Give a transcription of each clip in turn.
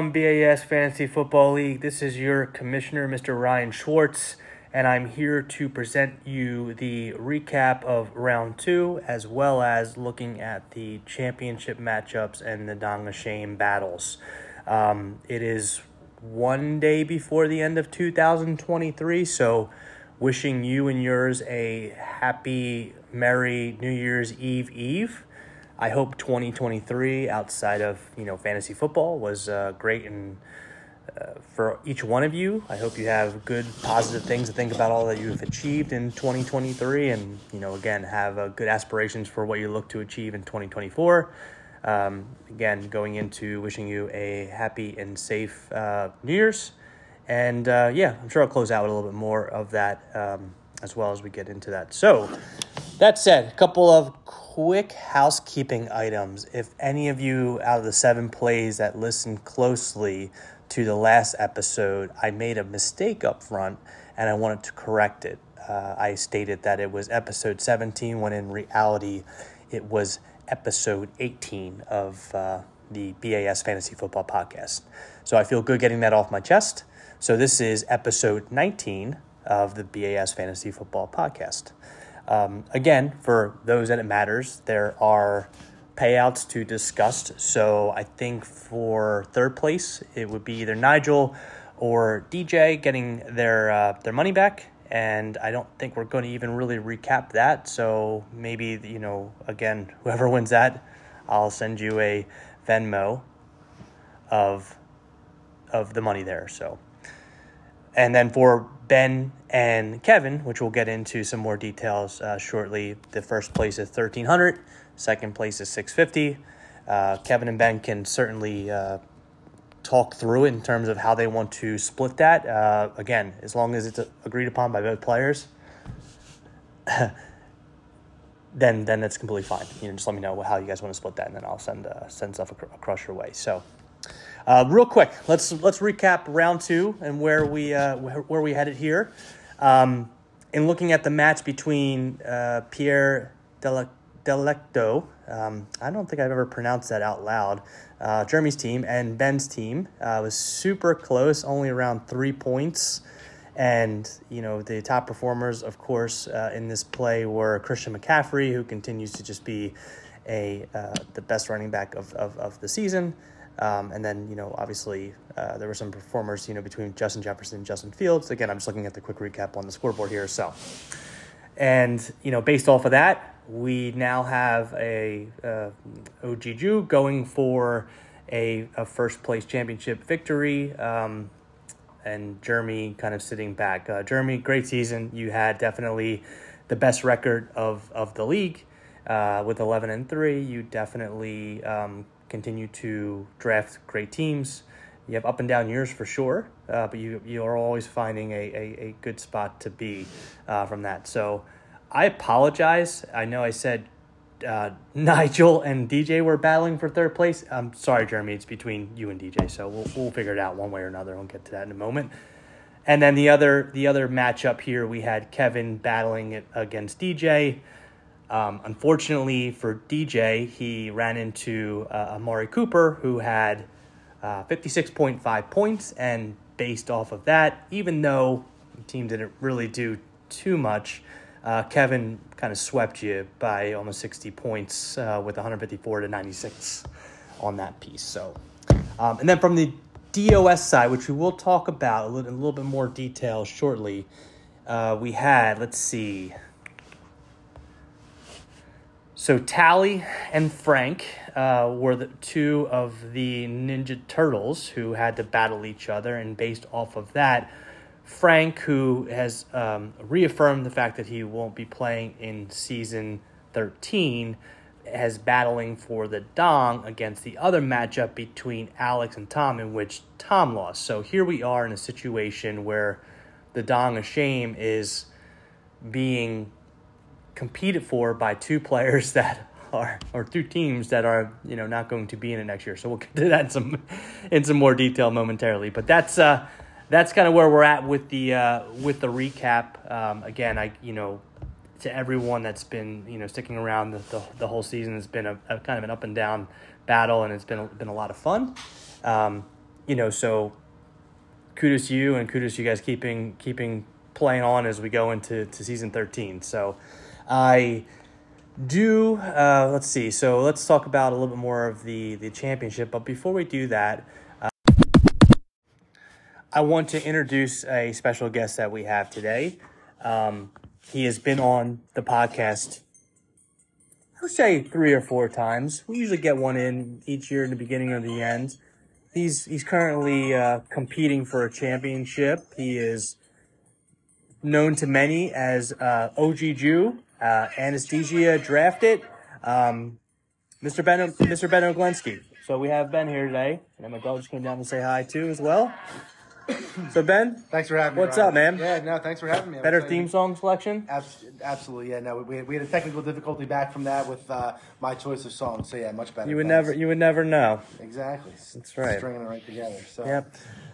from BAS Fantasy Football League. This is your commissioner, Mr. Ryan Schwartz, and I'm here to present you the recap of round 2, as well as looking at the championship matchups and the Dong of Shame battles. It is one day before the end of 2023, so wishing you and yours a happy, merry New Year's Eve. I hope 2023, outside of fantasy football, was great, and for each one of you, I hope you have good, positive things to think about all that you've achieved in 2023, and again, have good aspirations for what you look to achieve in 2024. Again, going into wishing you a happy and safe New Year's, and I'm sure I'll close out with a little bit more of that as well as we get into that. So, that said, a couple of quick housekeeping items. If any of you out of the 7 plays that listened closely to the last episode, I made a mistake up front and I wanted to correct it. I stated that it was episode 17 when in reality it was episode 18 of the BAS Fantasy Football Podcast. So I feel good getting that off my chest. So this is episode 19 of the BAS Fantasy Football Podcast. Again, for those that it matters, there are payouts to discuss. So I think for third place, it would be either Nigel or DJ getting their money back. And I don't think we're going to even really recap that. So maybe, again, whoever wins that, I'll send you a Venmo of the money there. So, and then for Ben and Kevin, which we'll get into some more details shortly, the first place is $1,300, second place is $650. Kevin and Ben can certainly talk through it in terms of how they want to split that. Again, as long as it's agreed upon by both players, then that's completely fine. Just let me know how you guys want to split that, and then I'll send stuff across your way. So, real quick, let's recap round 2 and where we headed here. In looking at the match between Pierre Delecto, I don't think I've ever pronounced that out loud, Jeremy's team, and Ben's team was super close, only around 3 points. And, the top performers, of course, in this play were Christian McCaffrey, who continues to just be the best running back of the season. And then, obviously, there were some performers, between Justin Jefferson and Justin Fields. Again, I'm just looking at the quick recap on the scoreboard here. So, and, based off of that, we now have a Ojiju going for a first place championship victory. And Jeremy kind of sitting back. Jeremy, great season. You had definitely the best record of the league with 11-3. You definitely continue to draft great teams. You have up and down years for sure, but you are always finding a good spot to be from that. So I apologize. I know I said Nigel and DJ were battling for third place. I'm sorry, Jeremy. It's between you and DJ, so we'll figure it out one way or another. We'll get to that in a moment. And then the other matchup here, we had Kevin battling it against DJ. Unfortunately for DJ, he ran into Amari Cooper, who had 56.5 points, and based off of that, even though the team didn't really do too much, Kevin kind of swept you by almost 60 points with 154 to 96 on that piece. So, and then from the DOS side, which we will talk about in a little bit more detail shortly, we had, let's see. So Tally and Frank were the two of the Ninja Turtles who had to battle each other, and based off of that, Frank, who has reaffirmed the fact that he won't be playing in Season 13, is battling for the Dong against the other matchup between Alex and Tom, in which Tom lost. So here we are in a situation where the Dong of Shame is being competed for by 2 players that are, or 2 teams that are, not going to be in it next year. So we'll get to that in some more detail momentarily. But that's kind of where we're at with the recap. Again, to everyone that's been sticking around the whole season, it's been a kind of an up and down battle, and it's been a lot of fun. So kudos to you and kudos to you guys keeping playing on as we go into season 13. So I do, let's see. So let's talk about a little bit more of the championship. But before we do that, I want to introduce a special guest that we have today. He has been on the podcast, I would say 3 or 4 times. We usually get one in each year in the beginning or the end. He's currently competing for a championship. He is known to many as OG Jew, Anesthesia Drafted, Mr. Ben Oglensky. So we have Ben here today, and my dog just came down to say hi too as well. So Ben, thanks for having me. What's up, man? Yeah, no, thanks for having me. Better theme song selection? Absolutely, yeah. No, we had a technical difficulty back from that with my choice of songs. So yeah, much better. You would never know. Exactly. That's right. Stringing it right together. So. Yep.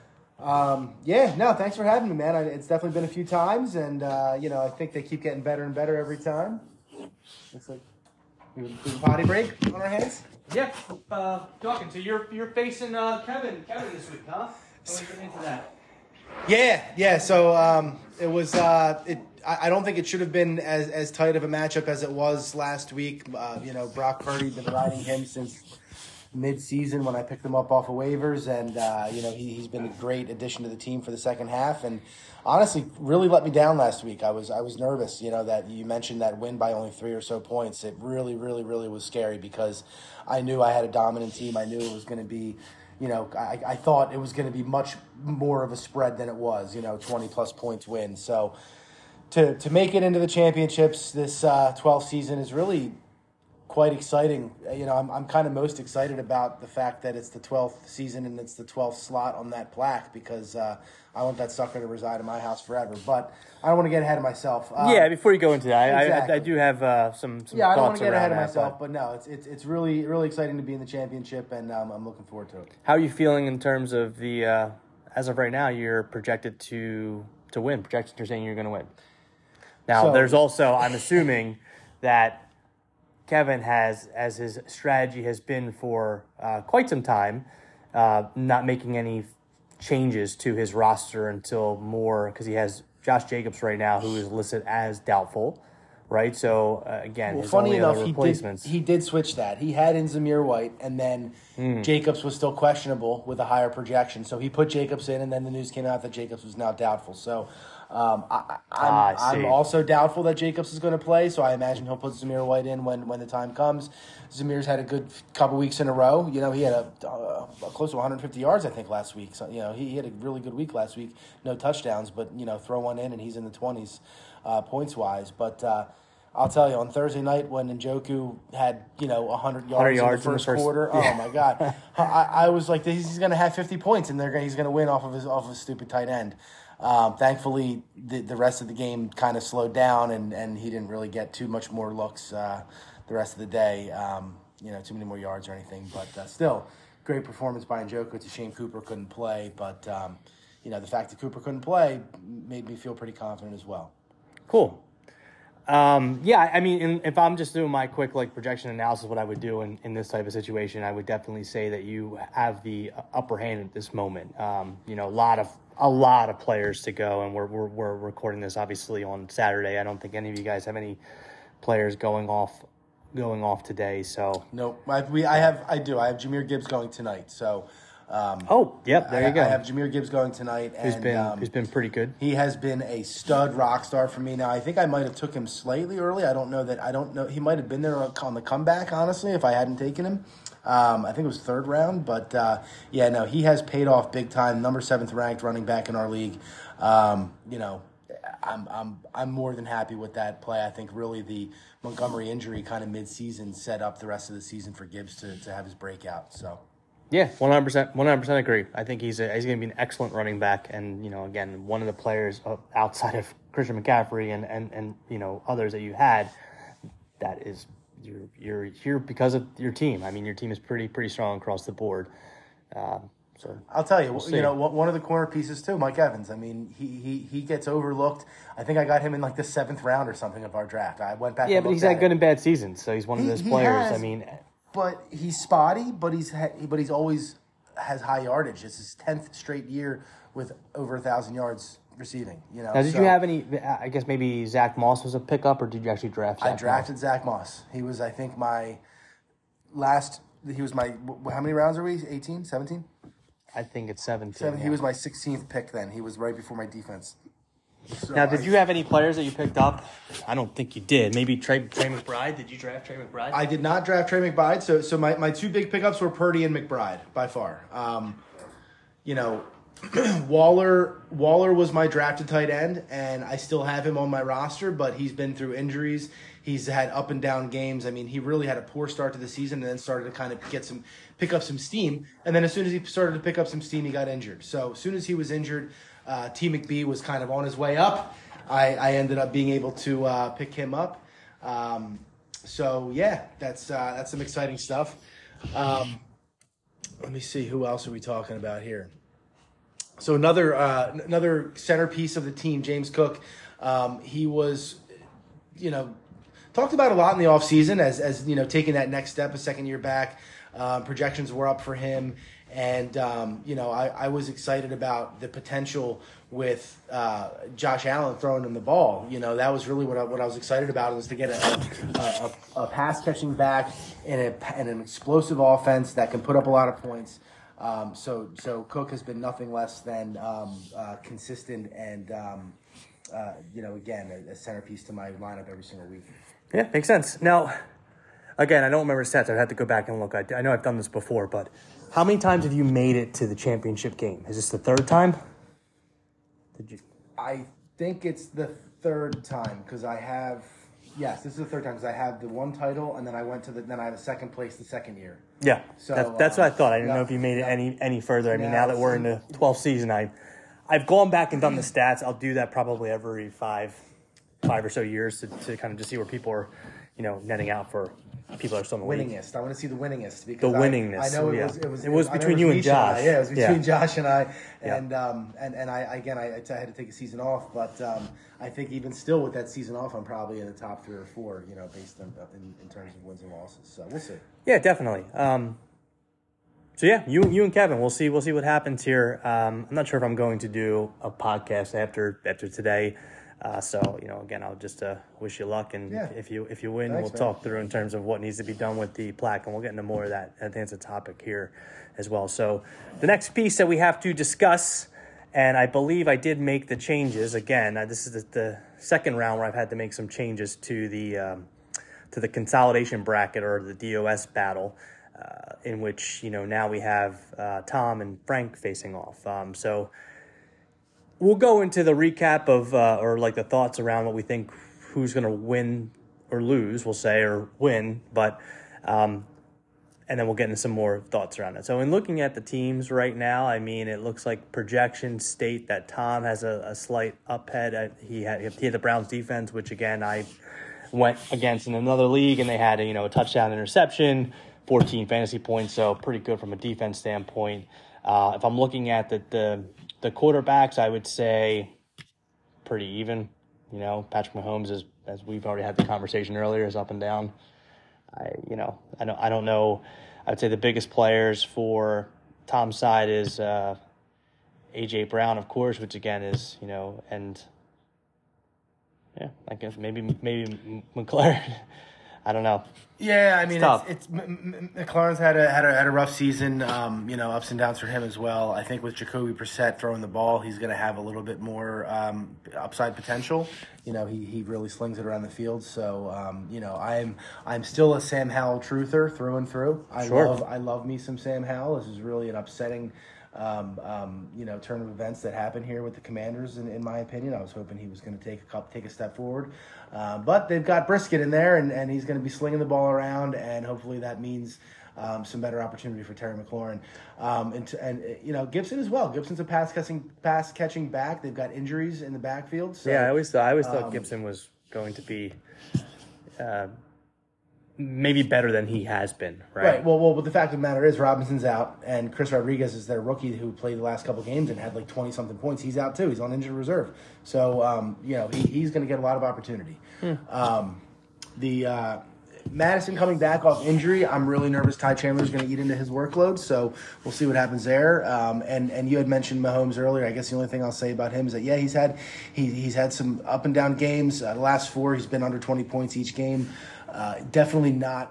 Yeah, no, thanks for having me, man. It's definitely been a few times, and I think they keep getting better and better every time. Looks like we have a potty break on our hands. Yep. Talking. So you're facing Kevin this week, huh? Into that. Yeah. So it was. I don't think it should have been as tight of a matchup as it was last week. Brock Purdy, been riding him since mid-season when I picked him up off of waivers, and he's been a great addition to the team for the second half. And honestly, really let me down last week. I was nervous. That you mentioned that win by only 3 or so points. It really, really, really was scary because I knew I had a dominant team. I knew it was going to be. I thought it was going to be much more of a spread than it was, 20-plus points win. So to make it into the championships this 12th season is really quite exciting. I'm kind of most excited about the fact that it's the 12th season and it's the 12th slot on that plaque because I want that sucker to reside in my house forever. But I don't want to get ahead of myself. Before you go into that, exactly. I do have some thoughts around that. Yeah, I don't want to get ahead of myself, but no, it's really, really exciting to be in the championship, and I'm looking forward to it. How are you feeling in terms of the, as of right now, you're projected to win? You're saying you're going to win. Now, there's also, I'm assuming that Kevin has, as his strategy has been for quite some time, not making any changes to his roster until more, because he has Josh Jacobs right now, who is listed as doubtful, right? So, again, his funny only enough, other replacements. He did switch that. He had in Zamir White, and then Jacobs was still questionable with a higher projection. So he put Jacobs in, and then the news came out that Jacobs was now doubtful. So I'm also doubtful that Jacobs is going to play, so I imagine he'll put Zamir White in when the time comes. Zamir's had a good couple weeks in a row. He had a close to 150 yards, I think, last week. So, he had a really good week last week. No touchdowns, but, throw one in, and he's in the 20s points-wise. But I'll tell you, on Thursday night when Njoku had, 100 yards in the first quarter, yeah. Oh, my God. I was like, he's going to have 50 points, and he's going to win off of his stupid tight end. Thankfully, the rest of the game kind of slowed down, and he didn't really get too much more looks the rest of the day. Too many more yards or anything. But still, great performance by Njoku. It's a shame Cooper couldn't play. But, the fact that Cooper couldn't play made me feel pretty confident as well. Cool. If I'm just doing my quick projection analysis, what I would do in this type of situation, I would definitely say that you have the upper hand at this moment. A lot of players to go, and we're recording this obviously on Saturday. I don't think any of you guys have any players going off today. So no, I do. I have Jahmyr Gibbs going tonight. So. There you go. I have Jahmyr Gibbs going tonight, who's been pretty good. He has been a stud rock star for me. Now I think I might have took him slightly early. I don't know. He might have been there on the comeback. Honestly, if I hadn't taken him, I think it was 3rd round. But he has paid off big time. Number 7th ranked running back in our league. I'm more than happy with that play. I think really the Montgomery injury kind of mid-season set up the rest of the season for Gibbs to have his breakout. So. Yeah, 100% agree. I think he's going to be an excellent running back, and again, one of the players outside of Christian McCaffrey and others that you had. That is, you're here because of your team. I mean, your team is pretty strong across the board. So I'll tell you, one of the corner pieces too, Mike Evans. I mean, he gets overlooked. I think I got him in the 7th round or something of our draft. I went back. Yeah, but he's had good and bad seasons, so he's one of those players. But he's spotty. But he's always has high yardage. It's his 10th straight year with over 1,000 yards receiving. Now, did you have any? I guess maybe Zach Moss was a pickup, or did you actually draft? I drafted Zach Moss. He was, I think, my last. He was my. How many rounds are we? 18, 17? I think it's 17. Yeah. He was my 16th pick. Then he was right before my defense. So now, did you have any players that you picked up? I don't think you did. Maybe Trey McBride. Did you draft Trey McBride? I did not draft Trey McBride. So my two big pickups were Purdy and McBride by far. Waller was my drafted tight end, and I still have him on my roster, but he's been through injuries. He's had up and down games. I mean, he really had a poor start to the season and then started to kind of pick up some steam. And then as soon as he started to pick up some steam, he got injured. So as soon as he was injured, T. McBee was kind of on his way up. I ended up being able to pick him up. So yeah, that's some exciting stuff. Let me see, who else are we talking about here? So another centerpiece of the team, James Cook. He was, talked about a lot in the offseason as taking that next step, a second year back. Projections were up for him. And, I was excited about the potential with Josh Allen throwing him the ball. That was really what I was excited about, was to get a pass-catching back and an explosive offense that can put up a lot of points. So Cook has been nothing less than consistent and, again, a centerpiece to my lineup every single week. Yeah, makes sense. Now, again, I don't remember stats. I'd have to go back and look. I know I've done this before, but how many times have you made it to the championship game? Is this the third time? Did you? I think it's the third time because I have. Yes, this is the third time because I have the one title, and then I have a second place the second year. Yeah, so that's what I thought. I didn't know if you made it any further. I mean, now that we're in the 12th season, I've gone back and done the stats. I'll do that probably every five or so years to kind of just see where people are, netting out for. People are still in the winningest. I want to see the winningest because the winningest. I know it was between you and Josh. It was between Josh and I, and I had to take a season off, but I think even still with that season off, I'm probably in the top 3 or 4, based on in terms of wins and losses. So we'll see. Yeah, definitely. So yeah, you and Kevin, we'll see what happens here. I'm not sure if I'm going to do a podcast after today. Again, I'll just wish you luck, and if you win, we'll talk through in terms of what needs to be done with the plaque, and we'll get into more of that. I think it's a topic here as well. So the next piece that we have to discuss, and I believe I did make the changes again. This is the second round where I've had to make some changes to the consolidation bracket or the DOS battle, in which now we have Tom and Frank facing off. We'll go into the recap of, the thoughts around what we think, who's going to win or lose, we'll say, or win, but, and then we'll get into some more thoughts around it. So in looking at the teams right now, I mean, it looks like projections state that Tom has a slight uphead. He had the Browns defense, which again, I went against in another league, and they had a touchdown interception, 14 fantasy points, so pretty good from a defense standpoint. If I'm looking at the quarterbacks, I would say pretty even. Patrick Mahomes is, as we've already had the conversation earlier, is up and down. I don't know. I would say the biggest players for Tom's side is A.J. Brown, of course, which again is and yeah, I guess maybe McLaren. I don't know. Yeah, I mean, it's McLaurin's had a rough season. Ups and downs for him as well. I think with Jacoby Brissett throwing the ball, he's going to have a little bit more upside potential. He really slings it around the field. So, I'm still a Sam Howell truther through and through. I love me some Sam Howell. This is really an upsetting turn of events that happened here with the Commanders. In my opinion, I was hoping he was going to take a step forward, but they've got Brisket in there, and he's going to be slinging the ball around, and hopefully that means some better opportunity for Terry McLaurin, and Gibson as well. Gibson's a pass catching back. They've got injuries in the backfield. So, yeah, I always thought Gibson was going to be. Maybe better than he has been, right? Right. Well, but the fact of the matter is Robinson's out, and Chris Rodriguez is their rookie who played the last couple games and had like 20-something points. He's out too. He's on injured reserve. So, he's going to get a lot of opportunity. Madison coming back off injury, I'm really nervous Ty Chandler's going to eat into his workload, so we'll see what happens there. And you had mentioned Mahomes earlier. I guess the only thing I'll say about him is that, yeah, he's had some up and down games. The last 4, he's been under 20 points each game. Definitely not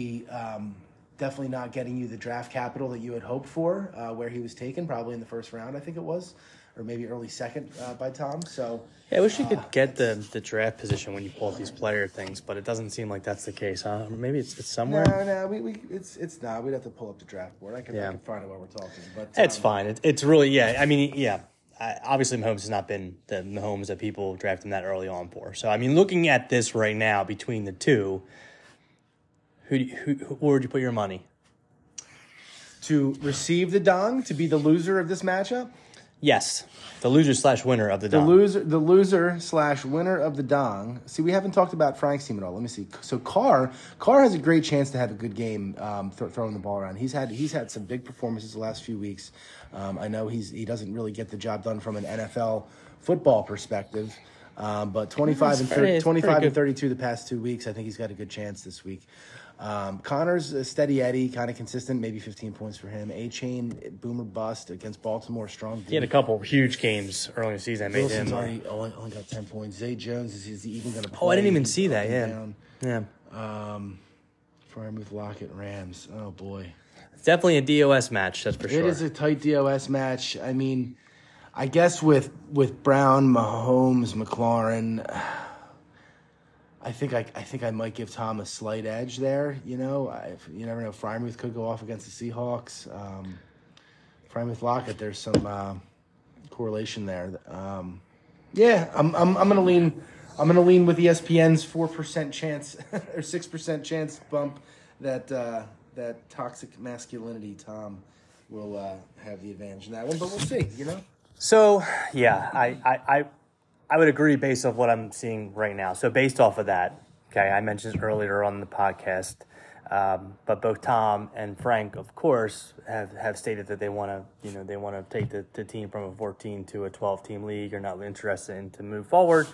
getting you the draft capital that you had hoped for, where he was taken, probably in the first round, I think it was, or maybe early second by Tom. So yeah, I wish you could get the draft position when you pull up these player things, but it doesn't seem like that's the case, huh? Maybe it's somewhere. No, it's not. We'd have to pull up the draft board. I can find it while we're talking. But it's fine. It's really, yeah. I mean, yeah. Obviously, Mahomes has not been the Mahomes that people draft him that early on for. So, I mean, looking at this right now between the two, where would you put your money? To receive the dong, to be the loser of this matchup? Yes, the loser/winner of the dong. The loser/winner of the dong. See, we haven't talked about Frank's team at all. Let me see. So Carr has a great chance to have a good game throwing the ball around. He's had some big performances the last few weeks. I know he doesn't really get the job done from an NFL football perspective, but 25 and 32 the past 2 weeks. I think he's got a good chance this week. Connor's a steady Eddie, kind of consistent, maybe 15 points for him. A-Chain, boomer bust against Baltimore, strong. He had a couple huge games early in the season. Wilson's only got 10 points. Zay Jones, is he even going to play? Oh, I didn't even see that, yeah. Freiermuth, Lockett, Rams. Oh, boy. It's definitely a DOS match, that's for sure. It is a tight DOS match. I mean, I guess with Brown, Mahomes, McLaurin, I think I might give Tom a slight edge there. You know, you never know. Freiermuth could go off against the Seahawks. Freiermuth, Lockett, there's some correlation there. Yeah, I'm gonna lean. I'm gonna lean with ESPN's 4% chance or 6% chance bump that toxic masculinity Tom will have the advantage in that one, but we'll see. You know. So yeah, I would agree based off what I'm seeing right now. So based off of that, okay, I mentioned this earlier on the podcast, but both Tom and Frank, of course, have stated that they want to take the team from a 14 to a 12 team league. Or not interested in to move forward.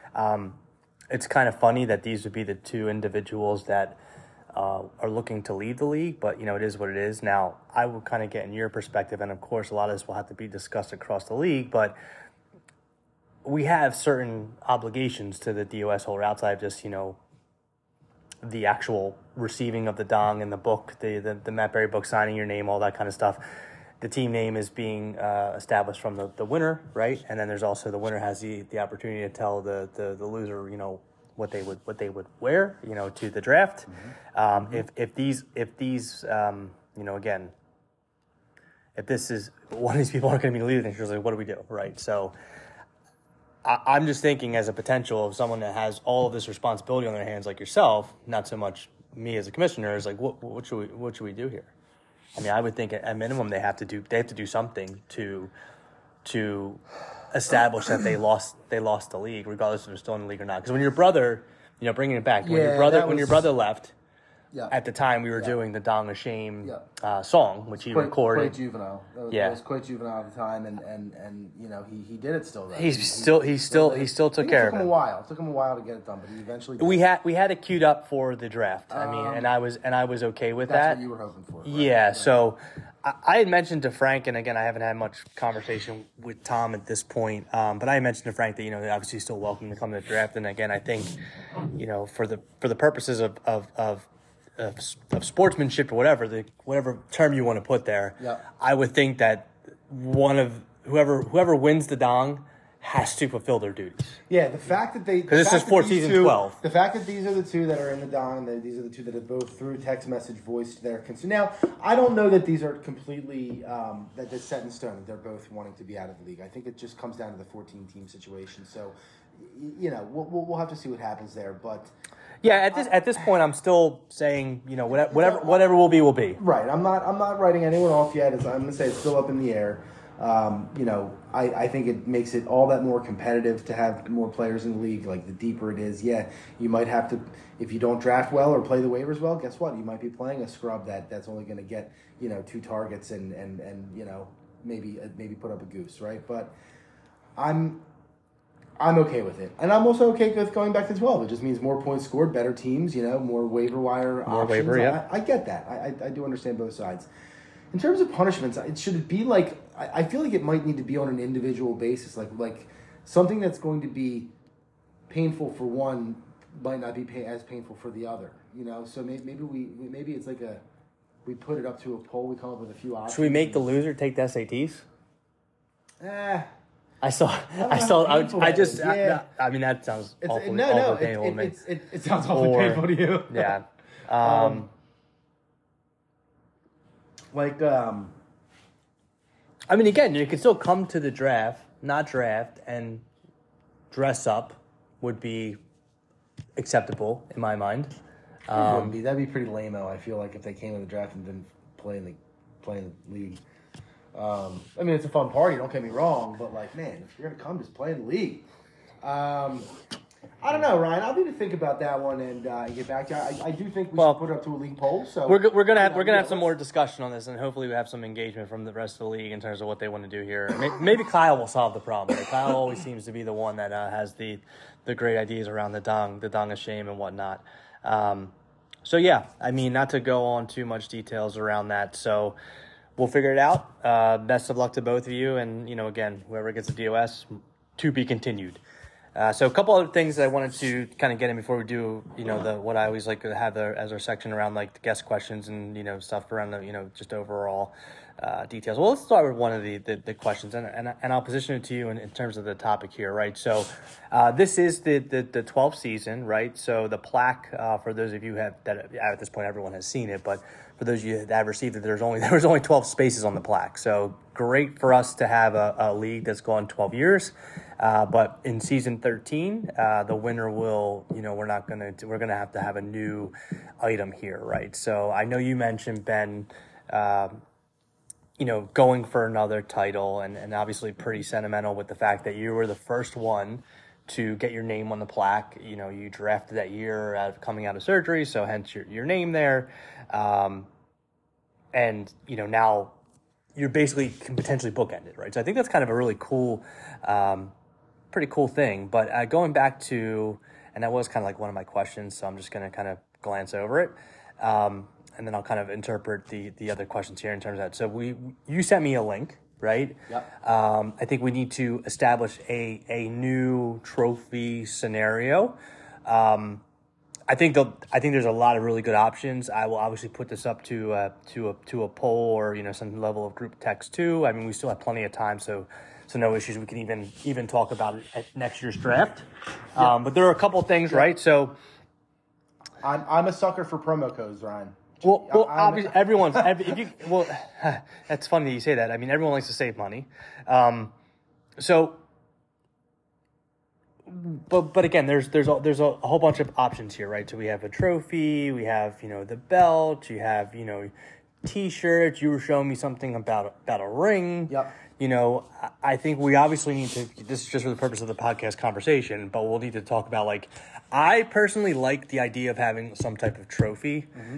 It's kind of funny that these would be the two individuals that are looking to lead the league, but it is what it is. Now, I would kind of get in your perspective, and of course, a lot of this will have to be discussed across the league, but we have certain obligations to the DOS holder outside of just, the actual receiving of the dong and the book, the Matt Berry book, signing your name, all that kind of stuff. The team name is being established from the winner, right? And then there's also the winner has the opportunity to tell the loser, what they would wear, to the draft. Mm-hmm. If these again, if this is one of these people aren't going to be the leader next year, like, what do we do, right? So I'm just thinking as a potential of someone that has all of this responsibility on their hands, like yourself, not so much me as a commissioner, is like, what should we do here? I mean, I would think at minimum they have to do something to establish that they lost the league, regardless if they're still in the league or not. Because when your brother, bringing it back, when your brother left. Yeah. At the time, we were doing the Dong of Shame song, which he recorded. Quite juvenile. It was quite juvenile at the time, and he did it still. Right? He still took care of it. It took him a while to get it done, but he eventually did. We had it queued up for the draft. I mean, and I was okay with that. That's what you were hoping for. Right? Yeah. Right. So I had mentioned to Frank, and again, I haven't had much conversation with Tom at this point, but I mentioned to Frank that they're obviously still welcome to come to the draft, and again, I think for the purposes of sportsmanship or whatever term you want to put there, I would think that one of whoever wins the dong has to fulfill their duties. Yeah, the fact that because this is 14 and 12. The fact that these are the two that are in the dong, and these are the two that have both through text message voiced their concern. Now, I don't know that these are completely that they're set in stone. They're both wanting to be out of the league. I think it just comes down to the 14 team situation. So, we'll have to see what happens there, but. Yeah, at this point, I'm still saying, whatever will be, will be. Right. I'm not writing anyone off yet. I'm going to say it's still up in the air. I think it makes it all that more competitive to have more players in the league. Like, the deeper it is, you might have to, if you don't draft well or play the waivers well, guess what? You might be playing a scrub that's only going to get 2 targets and maybe put up a goose, right? But I'm okay with it. And I'm also okay with going back to 12. It just means more points scored, better teams, more waiver wire options. Waiver, yeah. I get that. I do understand both sides. In terms of punishments, should it be like, I feel like it might need to be on an individual basis. Like something that's going to be painful for one might not be as painful for the other. So maybe it's like we put it up to a poll. We come up with a few options. Should we make the loser take the SATs? Yeah. I mean, that sounds awful. It sounds awfully painful to you. Yeah. I mean, again, you can still come to the draft, not draft, and dress up would be acceptable in my mind. That'd be pretty lame-o, I feel like, if they came to the draft and didn't play in the league. I mean, it's a fun party, don't get me wrong, but, man, if you're going to come, just play in the league. I don't know, Ryan. I'll need to think about that one and get back to you. I do think we should put it up to a league poll. So we're gonna have some more discussion on this, and hopefully we have some engagement from the rest of the league in terms of what they want to do here. Maybe Kyle will solve the problem. Kyle always seems to be the one that has the great ideas around the dong of shame and whatnot. So yeah, I mean, not to go on too much details around that. So we'll figure it out. Best of luck to both of you, and again, whoever gets the DOS, to be continued. So a couple other things that I wanted to kind of get in before we do, what I always like to have as our section around like the guest questions and, stuff around the, just overall details. Well, let's start with one of the questions and I'll position it to you in terms of the topic here, right? So this is the 12th season, right? So the plaque, for those of you that at this point, everyone has seen it, but for those of you that have received it, there was only 12 spaces on the plaque. So great for us to have a league that's gone 12 years. But in season 13, the winner will, we're going to have a new item here, right? So I know you mentioned, Ben, going for another title and obviously pretty sentimental with the fact that you were the first one to get your name on the plaque. You drafted that year coming out of surgery, so hence your name there. And, now you're basically can potentially bookend it, right? So I think that's kind of a really cool, pretty cool thing. But going back to, and that was kind of like one of my questions, so I'm just going to kind of glance over it. And then I'll kind of interpret the other questions here in terms of that. So you sent me a link, right? Yep. I think we need to establish a new trophy scenario. I think there's a lot of really good options. I will obviously put this up to a poll or some level of group text too. I mean, we still have plenty of time, so no issues. We can even talk about it at next year's draft. Yeah. But there are a couple of things, right? So I'm a sucker for promo codes, Ryan. Well, obviously, that's funny that you say that. I mean, everyone likes to save money. But again, there's a whole bunch of options here, right? So we have a trophy, we have, the belt, you have, T-shirts. You were showing me something about a ring. Yep. I think we obviously need to, this is just for the purpose of the podcast conversation, but we'll need to talk about, I personally like the idea of having some type of trophy. Mm-hmm.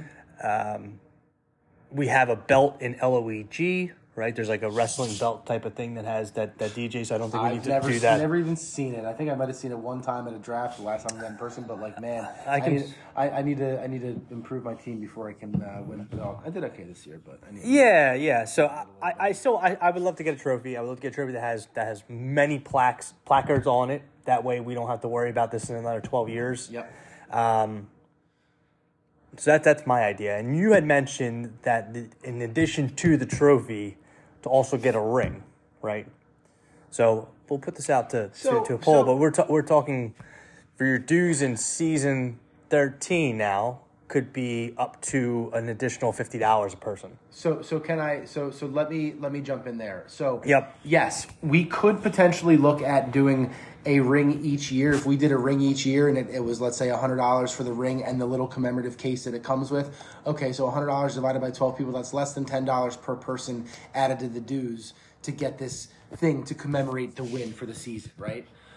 We have a belt in LOEG, right? There's a wrestling belt type of thing that has that DJ, so I don't think we need to do that. I've never even seen it. I think I might have seen it one time at a draft the last time I was in person, but man, I need to improve my team before I can win. No, I did okay this year, but yeah. So I would love to get a trophy. I would love to get a trophy that has many placards on it. That way we don't have to worry about this in another 12 years. Yep. So that's my idea. And you had mentioned that in addition to the trophy, to also get a ring, right? So we'll put this out to a poll, but we're talking for your dues in season 13 now could be up to an additional $50 a person. So let me jump in there. So yep. Yes, we could potentially look at doing a ring each year. If we did a ring each year and it was, let's say, $100 for the ring and the little commemorative case that it comes with. Okay, so $100 divided by 12 people, that's less than $10 per person added to the dues to get this thing to commemorate the win for the season, right?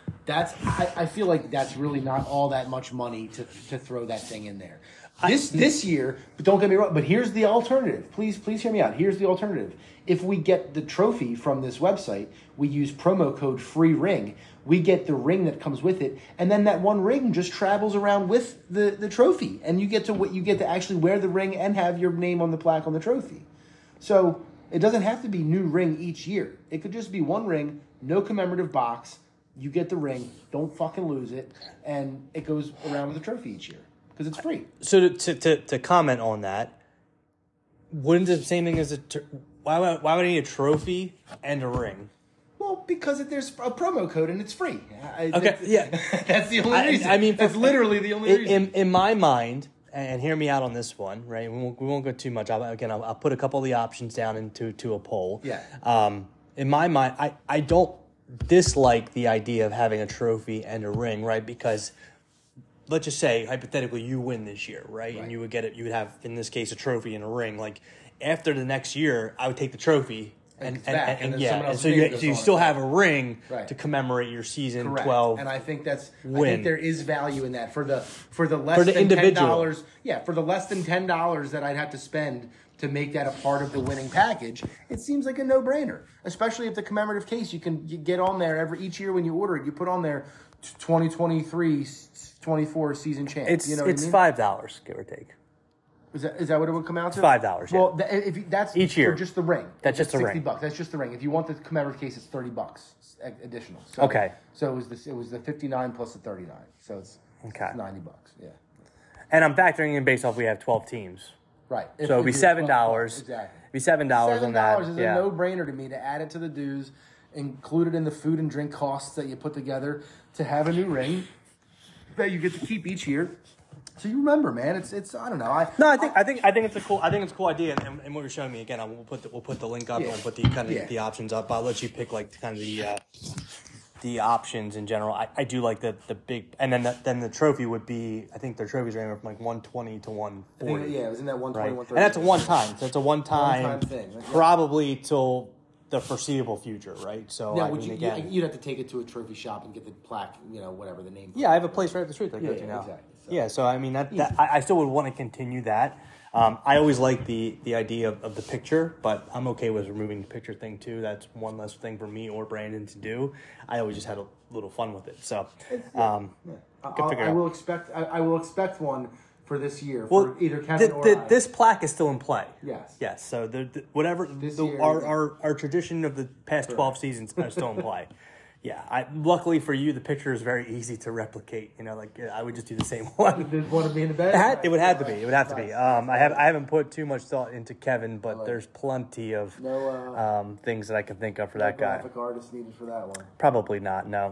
I feel like that's really not all that much money to throw that thing in there. This year, but don't get me wrong, but here's the alternative. Please hear me out. Here's the alternative. If we get the trophy from this website, we use promo code FREERING. We get the ring that comes with it, and then that one ring just travels around with the trophy, and you get to actually wear the ring and have your name on the plaque on the trophy. So it doesn't have to be new ring each year. It could just be one ring, no commemorative box. You get the ring, don't fucking lose it, and it goes around with the trophy each year because it's free. So to comment on that, wouldn't the same thing as why would I need a trophy and a ring? Well, because there's a promo code and it's free. That's the only reason. I mean, that's literally the only reason. In my mind, and hear me out on this one, right? We won't go too much. I'll put a couple of the options down into a poll. Yeah. In my mind, I don't dislike the idea of having a trophy and a ring, right? Because let's just say hypothetically you win this year, right? And you would get it. You would have, in this case, a trophy and a ring. Like after the next year, I would take the trophy. So you still have a ring to commemorate your season. Correct. 12. And I think I think there is value in that for the less than $10. Yeah, for the less than $10 that I'd have to spend to make that a part of the winning package, it seems like a no-brainer. Especially if the commemorative case you get on there each year when you order it, you put on there 2023-24 season champ. It's $5, give or take. Is that what it would come out to? $5. Yeah. Well, that's each year for just the ring. That's just the ring. $60. That's just the ring. If you want the commemorative case, it's $30 additional. So, okay. So it was the 59 plus the 39. So it's $90. Yeah. And I'm factoring in based off we have 12 teams. Right. So it'd be $7. Exactly. It'd be $7 on that. $7 is a no-brainer to me to add it to the dues, include it in the food and drink costs that you put together to have a new ring that you get to keep each year. So you remember, man. It's I don't know. I think it's a cool idea, and what you're showing me again, we'll put the link up and we'll put the options up. I'll let you pick like kind of the options in general. I do like the big, and then the trophy would be, I think their trophies are anywhere from like 120 to 140. It was in that 120, 130. And that's a one time. So it's a one time thing, probably till the foreseeable future, right? So yeah, you'd have to take it to a trophy shop and get the plaque, whatever the name. Yeah, I have a place right up the street that I go to now. Exactly. So. Yeah, so I mean I still would want to continue that. I always like the idea of the picture, but I'm okay with removing the picture thing too. That's one less thing for me or Brandon to do. I always just had a little fun with it. So I will expect one for this year for either Kevin or I. This plaque is still in play. Yes. So our tradition of the past 12 seasons are still in play. Yeah. Luckily for you, the picture is very easy to replicate. I would just do the same one. Did want to be in the bed? It would have to be. It would have to be. I haven't put too much thought into Kevin, but there's plenty of things that I can think of for that guy. Graphic artist needed for that one? Probably not. No.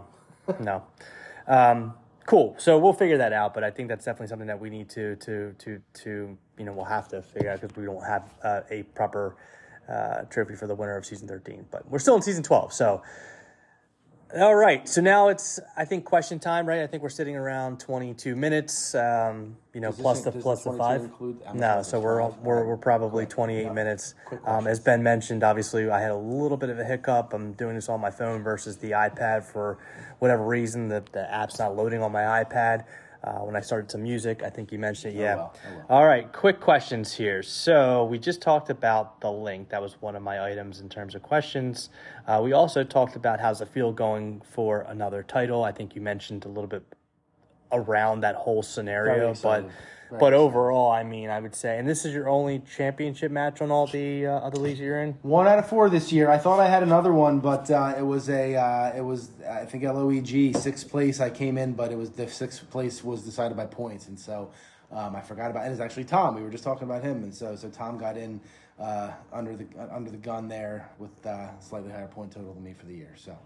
Cool. So we'll figure that out, but I think that's definitely something that we need to we'll have to figure out because we don't have a proper trophy for the winner of season 13. But we're still in season 12, so. All right, so now it's, I think, question time, right? I think we're sitting around 22 minutes, plus the 5. No, so we're probably 28 minutes. As Ben mentioned, obviously, I had a little bit of a hiccup. I'm doing this on my phone versus the iPad for whatever reason. The app's not loading on my iPad. When I started some music, I think you mentioned it. Yeah. Oh, well. All right. Quick questions here. So we just talked about the link. That was one of my items in terms of questions. We also talked about how's it feel going for another title. I think you mentioned a little bit around that whole scenario, but overall, I mean, I would say, and this is your only championship match on all the other leagues you're in? 1 out of 4 this year. I thought I had another one, but it was I think LOEG 6th place. I came in, but it was the 6th place was decided by points, and so I forgot about it. It's actually Tom. We were just talking about him, and so Tom got in under the gun there with slightly higher point total than me for the year. So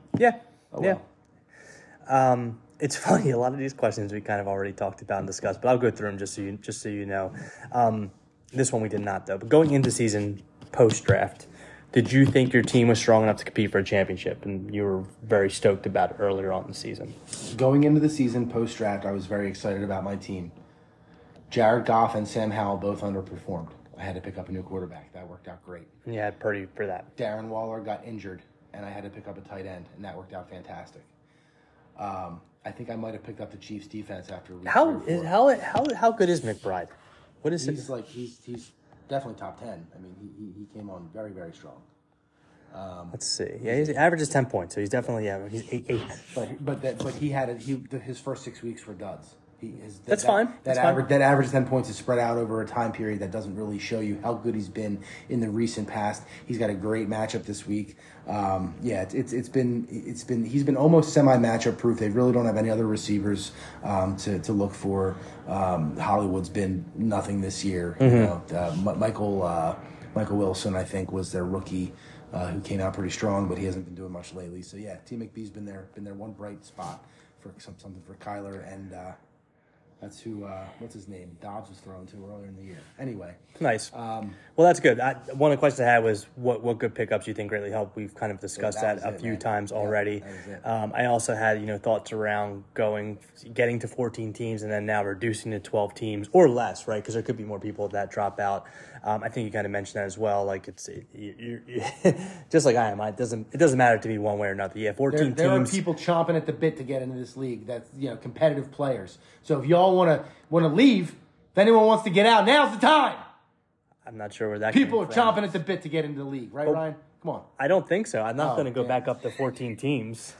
It's funny. A lot of these questions we kind of already talked about and discussed, but I'll go through them just so you know. This one we did not though. But going into season post draft, did you think your team was strong enough to compete for a championship? And you were very stoked about it earlier on in the season. Going into the season post draft, I was very excited about my team. Jared Goff and Sam Howell both underperformed. I had to pick up a new quarterback. That worked out great. And you had Purdy for that. Darren Waller got injured, and I had to pick up a tight end, and that worked out fantastic. I think I might have picked up the Chiefs defense after week How 3 or 4. how good is McBride? What is He's he's definitely top 10. I mean, he came on very, very strong. Let's see. Yeah, he averages 10 points, so he's definitely he's eight. But he had his first 6 weeks were duds. That's fine. That average 10 points is spread out over a time period that doesn't really show you how good he's been in the recent past. He's got a great matchup this week. He's been almost semi matchup proof. They really don't have any other receivers to look for. Hollywood's been nothing this year. Mm-hmm. Michael Wilson, I think, was their rookie. Who came out pretty strong, but he hasn't been doing much lately. So yeah, T. McBee's been there one bright spot for something for Kyler, and that's who. What's his name? Dobbs was thrown to earlier in the year. Anyway, nice. Well, that's good. One of the questions I had was what good pickups you think greatly helped. We've kind of discussed that a few times already. I also had thoughts around getting to 14 teams and then now reducing to 12 teams or less, right? Because there could be more people that drop out. I think you kind of mentioned that as well. Like you're just like I am. It doesn't matter to me one way or another. Yeah, 14 teams. There are people chomping at the bit to get into this league. That's competitive players. So if y'all want to leave, if anyone wants to get out, now's the time. I'm not sure where that people are chomping at the bit to get into the league, right, Ryan? Come on. I don't think so. I'm not going to go back up to 14 teams.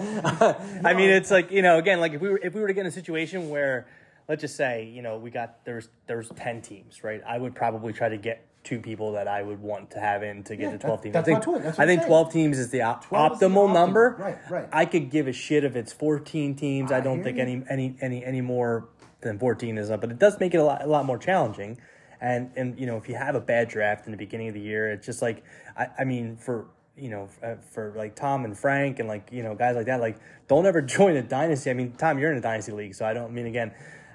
I mean, it's like again, like if we were to get in a situation where, let's just say, there's 10 teams, right? I would probably try to get 2 people that I would want to have in to get to 12 teams. That's my point. I think 12 teams is the optimal number. Right. I could give a shit if it's 14 teams. I don't think any more than 14 is up, but it does make it a lot more challenging. And if you have a bad draft in the beginning of the year, it's just like I mean for like Tom and Frank and like guys like that, like don't ever join a dynasty. I mean, Tom, you're in a dynasty league, so I don't mean again.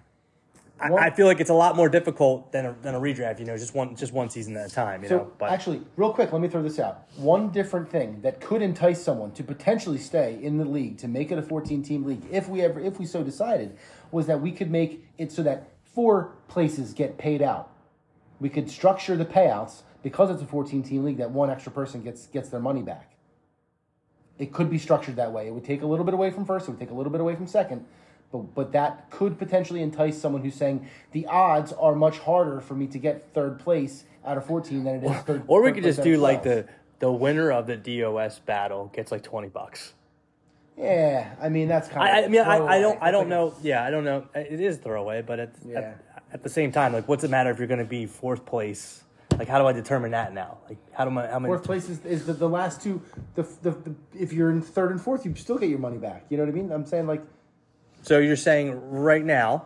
I feel like it's a lot more difficult than a redraft. Just one season at a time. But actually, real quick, let me throw this out. One different thing that could entice someone to potentially stay in the league to make it a 14-team league, if we so decided, was that we could make it so that 4 places get paid out. We could structure the payouts because it's a 14-team league that one extra person gets their money back. It could be structured that way. It would take a little bit away from first. It would take a little bit away from second. But that could potentially entice someone who's saying the odds are much harder for me to get third place out of 14 than it is third. Or we could just do like the winner of the DOS battle gets like $20. Yeah, I mean that's kind of. I don't know. Yeah, I don't know. It is throwaway, but at the same time, like, what's it matter if you're going to be 4th place? Like, how do I determine that now? Like, how many? 4th place is the last 2. If you're in 3rd and 4th, you still get your money back. You know what I mean? I'm saying like. So you're saying right now,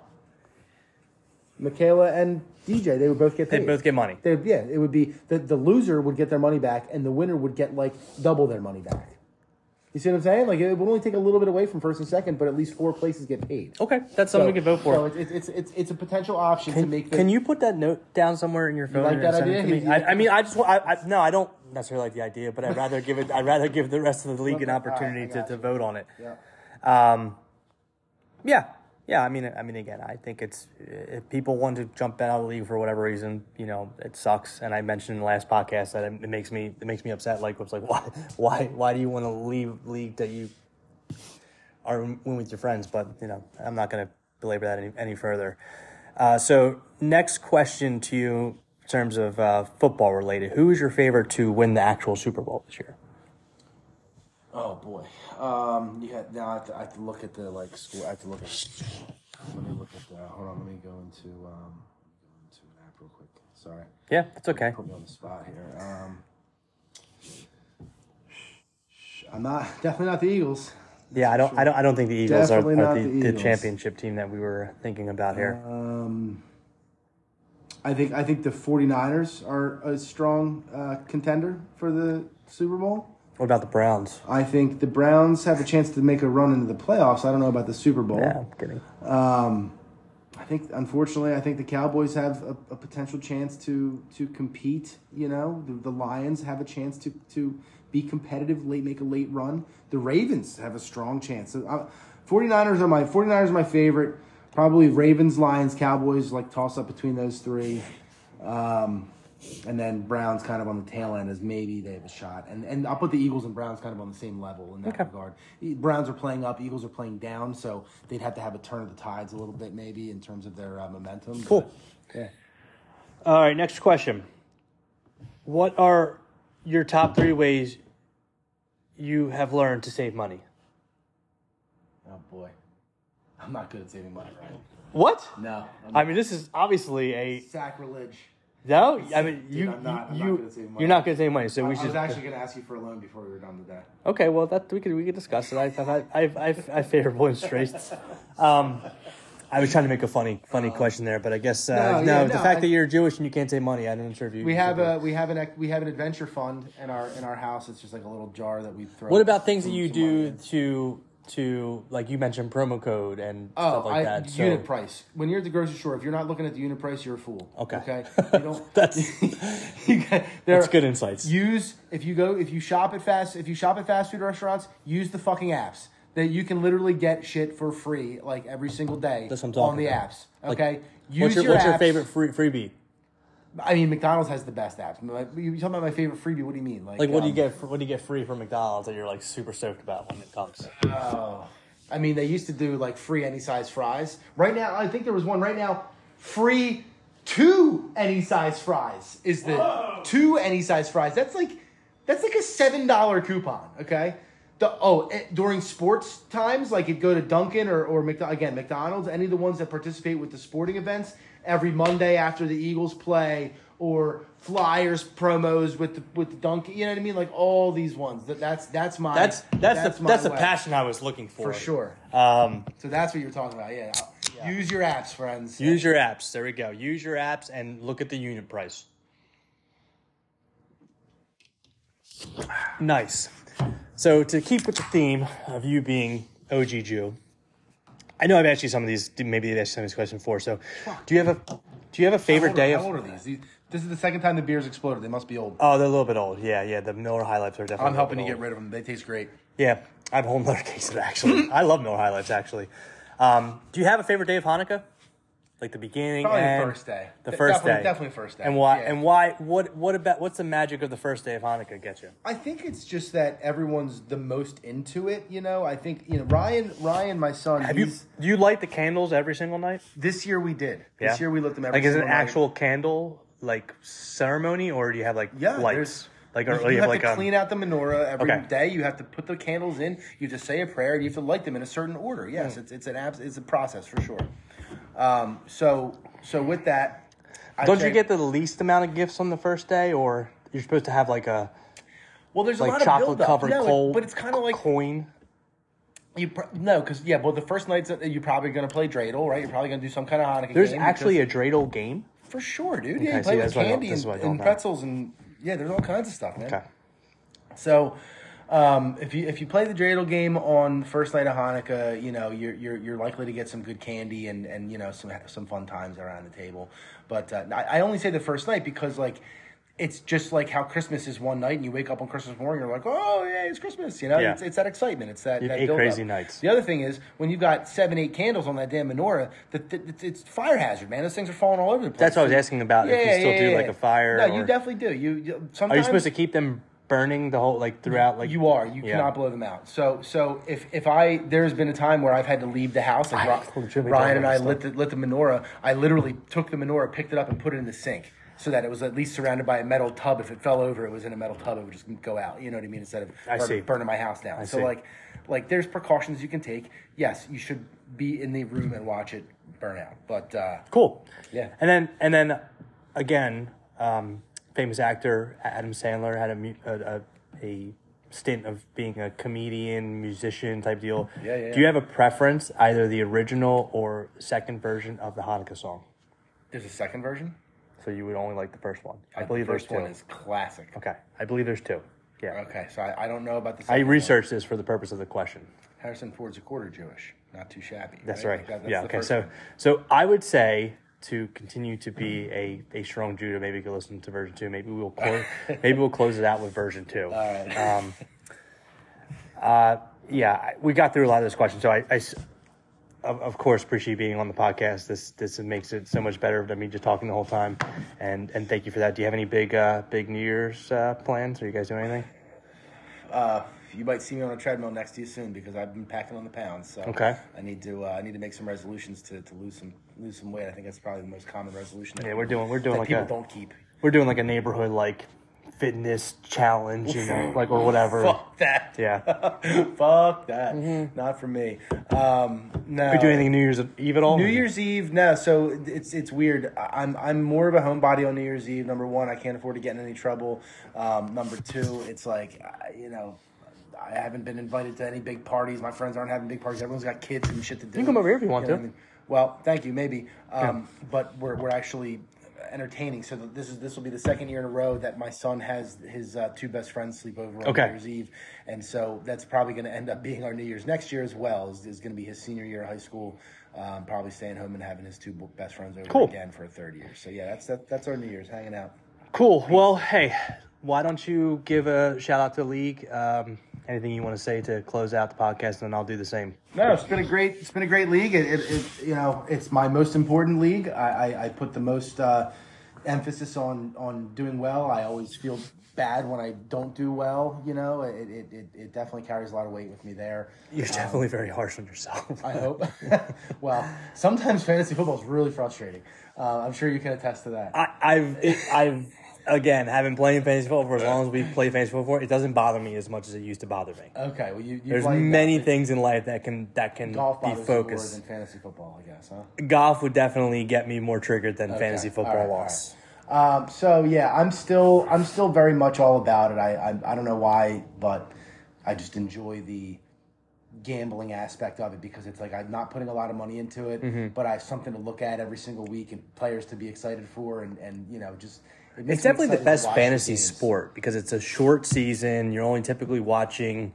Michaela and DJ, they would both get paid. They both get money. It would be the loser would get their money back, and the winner would get like double their money back. You see what I'm saying? Like it would only take a little bit away from first and second, but at least 4 places get paid. Okay, that's something we can vote for. So it's a potential option to make. Can you put that note down somewhere in your phone? You like that idea? I don't necessarily like the idea, but I'd rather give the rest of the league an opportunity to vote on it. Yeah. Yeah. I mean, again, I think it's if people want to jump out of the league for whatever reason, it sucks. And I mentioned in the last podcast that it makes me upset. Like, it's like, why do you want to leave league that you are in with your friends? But I'm not going to belabor that any further. So next question to you in terms of football related: who is your favorite to win the actual Super Bowl this year? Oh boy. Now I have to look at the school. I have to look at. Let me look at the. Hold on. Let me go into an app real quick. Sorry. Yeah, that's okay. Put me on the spot here. I'm definitely not the Eagles. Yeah, I don't think the Eagles are the championship team that we were thinking about here. I think the 49ers are a strong contender for the Super Bowl. What about the Browns? I think the Browns have a chance to make a run into the playoffs. I don't know about the Super Bowl. Yeah, I'm kidding. Unfortunately, I think the Cowboys have a potential chance to compete. The Lions have a chance to be competitive, make a late run. The Ravens have a strong chance. 49ers are my favorite. Probably Ravens, Lions, Cowboys, toss up between those 3. And then Browns kind of on the tail end as maybe they have a shot. And I'll put the Eagles and Browns kind of on the same level in that regard. Browns are playing up, Eagles are playing down, so they'd have to have a turn of the tides a little bit maybe in terms of their momentum. Cool. But, yeah. All right, next question. What are your top 3 ways you have learned to save money? Oh, boy. I'm not good at saving money, right? What? No. I mean, this is obviously a... Sacrilege. No? I mean, Dude, I'm not good at saving money. You're not going to save money, so I we should... was actually going to ask you for a loan before we were done today. Okay, well, that we could discuss it. I favorable interest rates. I was trying to make a funny question there, but I guess the fact that you're Jewish and you can't save money, I'm not sure if you. We have an adventure fund in our house. It's just like a little jar that we throw. What about things that you do to like you mentioned promo code and stuff like that? Unit price. When you're at the grocery store, if you're not looking at the unit price, you're a fool. Okay. You don't. That's good insights. If you shop at fast food restaurants, use the fucking apps. That you can literally get shit for free like every single day on the apps. Okay, what's your favorite freebie? I mean, McDonald's has the best apps. You talking about my favorite freebie? What do you mean? Like what do you get? What do you get free from McDonald's that you're like super stoked about when it comes? Oh, I mean, they used to do like free any size fries. Right now, I think there was one right now, free 2 any size fries is the 2 any size fries. That's like a $7 coupon. Okay. During sports times, like you'd go to Dunkin' or McDonald's, any of the ones that participate with the sporting events, every Monday after the Eagles play, or Flyers promos with the Dunkin', you know what I mean? Like all these ones. That's the passion I was looking for. For sure. So that's what you're talking about. Yeah. Use your apps, friends. Use your apps. There we go. Use your apps and look at the unit price. Nice. So to keep with the theme of you being OG Jew, I know I've asked you some of these. Maybe I've asked you some of these questions before. So, do you have a favorite day of? How old are these? This is the second time the beers exploded. They must be old. Oh, they're a little bit old. Yeah. The Miller High Lifes are definitely. I'm helping you get rid of them. They taste great. Yeah, I have a whole nother case of it, actually. I love Miller High Lifes, actually. Do you have a favorite day of Hanukkah? Like the beginning, probably and the first day. Definitely first day. And why? Yeah. And why? What's the magic of the first day of Hanukkah get you? I think it's just that everyone's the most into it. You know, I think Ryan, my son. Do you light the candles every single night? This year we did. This year we lit them every. Like, is it single an night. actual candle like ceremony, or do you have like lights? Like, or you have to clean out the menorah every day. You have to put the candles in. You have to say a prayer. And you have to light them in a certain order. Yes, it's a process for sure. So with that, don't you get the least amount of gifts on the first day, or you're supposed to have like a there's like a lot chocolate of covered coal, but it's kind of like coin. Because the first night you're probably going to play dreidel, right? You're probably going to do some kind of Hanukkah. There's actually a dreidel game for sure, dude. Okay, Yeah, you play with candy and pretzels, and there's all kinds of stuff, man. Okay. So, if you play the dreidel game on the first night of Hanukkah, you know you're likely to get some good candy and you know some fun times around the table. But I only say the first night because like it's just like how Christmas is one night and you wake up on Christmas morning, you're like, oh yeah, it's Christmas. You know, it's that excitement. It's that 8 crazy nights. The other thing is when you've got 7-8 candles on that damn menorah, it's fire hazard, man. Those things are falling all over the place. That's what I was asking about. If you still do like a fire. No, you definitely do. You sometimes, are you supposed to keep them burning the whole throughout? Like you are. You cannot blow them out. So if there's been a time where I've had to leave the house, like Ryan and I lit the menorah. I literally took the menorah, picked it up, and put it in the sink. So that it was at least surrounded by a metal tub. If it fell over, it was in a metal tub. It would just go out. You know what I mean? Instead of burning my house down. So like there's precautions you can take. Yes, you should be in the room and watch it burn out. But cool. Yeah. And then again, famous actor Adam Sandler had a stint of being a comedian, musician type deal. Yeah. Do you have a preference, either the original or second version of the Hanukkah song? There's a second version? So you would only like the first one. I believe there's 2. The first one is classic. Okay. I believe there's 2. Yeah. Okay, so I don't know about the second I researched this for the purpose of the question. Harrison Ford's a quarter Jewish. Not too shabby. That's right. That's yeah, okay. So I would say to continue to be a strong Judah, maybe you could listen to version 2. Maybe we'll close it out with version 2. All right. We got through a lot of this questions. So of course, appreciate you being on the podcast. This makes it so much better than me just talking the whole time. And thank you for that. Do you have any big New Year's plans? Are you guys doing anything? You might see me on a treadmill next to you soon because I've been packing on the pounds. So okay. I need to make some resolutions to lose some weight. I think that's probably the most common resolution. Yeah, we're doing that like people don't keep. We're doing like a neighborhood fitness challenge, or whatever. Fuck that. Yeah. Fuck that. Mm-hmm. Not for me. No. We do anything New Year's Eve at all? New Year's Eve, no. So it's weird. I'm more of a homebody on New Year's Eve. Number one, I can't afford to get in any trouble. Number two, it's like I haven't been invited to any big parties. My friends aren't having big parties. Everyone's got kids and shit to do. You can come over here if you want to. I mean? Well, thank you, maybe. But we're actually entertaining. So this will be the second year in a row that my son has his two best friends sleep over on New Year's Eve, and so that's probably going to end up being our New Year's next year as well. Is going to be his senior year of high school. Probably staying home and having his two best friends over again for a third year. So yeah, that's our New Year's, hanging out. Cool. Well, hey, why don't you give a shout out to the league? Anything you want to say to close out the podcast, and I'll do the same. No, it's been a great league. It's my most important league. I put the most emphasis on doing well. I always feel bad when I don't do well. It definitely carries a lot of weight with me there. You're definitely very harsh on yourself. I hope. Well, sometimes fantasy football is really frustrating. I'm sure you can attest to that. I've again, having played fantasy football for as long as we've played fantasy football, it doesn't bother me as much as it used to bother me. Okay, well, there's many things in life that can golf be focused. More than fantasy football, I guess, huh? Golf would definitely get me more triggered than fantasy football loss. Right. So yeah, I'm still very much all about it. I don't know why, but I just enjoy the gambling aspect of it because it's like I'm not putting a lot of money into it, but I have something to look at every single week and players to be excited for, and just. It's definitely the best fantasy sport because it's a short season. You're only typically watching,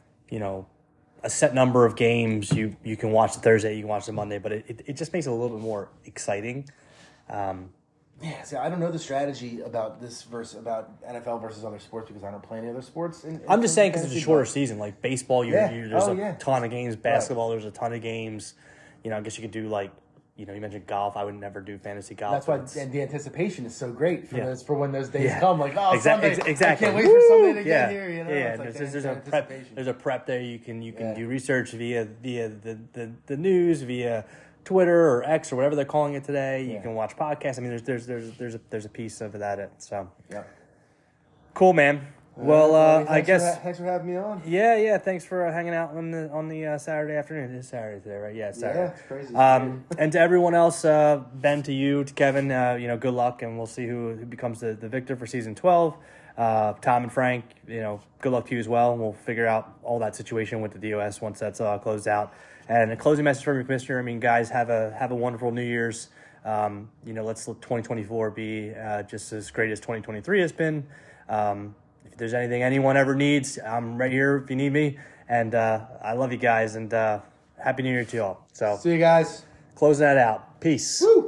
a set number of games. You can watch the Thursday, you can watch the Monday, but it just makes it a little bit more exciting. Yeah, see, I don't know the strategy about about NFL versus other sports because I don't play any other sports. I'm just saying because it's a shorter season. Like baseball, there's a ton of games. Basketball, there's a ton of games. I guess you could do you mentioned golf. I would never do fantasy golf. That's why the anticipation is so great for when those days come. Like, Sunday, exactly. I can't wait for Sunday to get here. There's a prep there. You can do research via the news, via Twitter or X or whatever they're calling it today. You can watch podcasts. I mean, there's a piece of that. So cool, man. Well, I guess thanks for having me on. Yeah. Thanks for hanging out on the Saturday afternoon. It is Saturday today, right? Yeah, it's Saturday. Yeah, it's crazy. And to everyone else, Ben, to you, to Kevin, good luck, and we'll see who becomes the victor for season 12. Tom and Frank, good luck to you as well. We'll figure out all that situation with the DOS once that's closed out. And a closing message from your commissioner. I mean, guys, have a wonderful New Year's. Let's let 2024 be just as great as 2023 has been. If there's anything anyone ever needs, I'm right here if you need me. And I love you guys, and Happy New Year to you all. So see you guys. Closing that out. Peace. Woo!